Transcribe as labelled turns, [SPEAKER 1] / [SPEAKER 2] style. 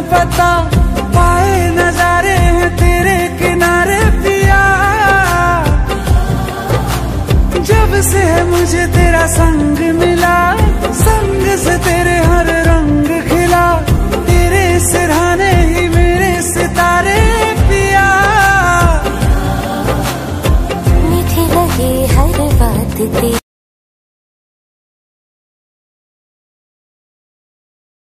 [SPEAKER 1] पता पाए नजारे हैं तेरे किनारे पिया। जब से है मुझे तेरा संग मिला, संग से तेरे हर रंग खिला, तेरे सिरहाने ही मेरे सितारे पिया।
[SPEAKER 2] मीठी लगी हर बात तेरी